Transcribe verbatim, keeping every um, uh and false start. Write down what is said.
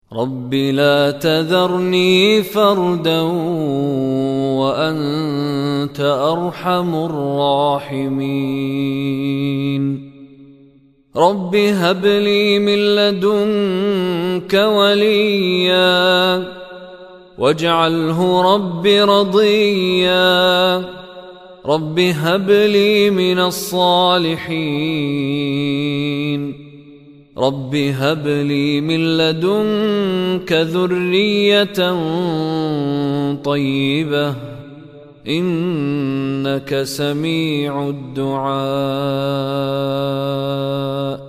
رب لا تذرني فردا وأنت أرحم الراحمين. رب هب لي من لدنك وليا واجعله رب رضيا. رب هب لي من الصالحين. رب هب لي من لدنك ذرية طيبة إنك سميع الدعاء.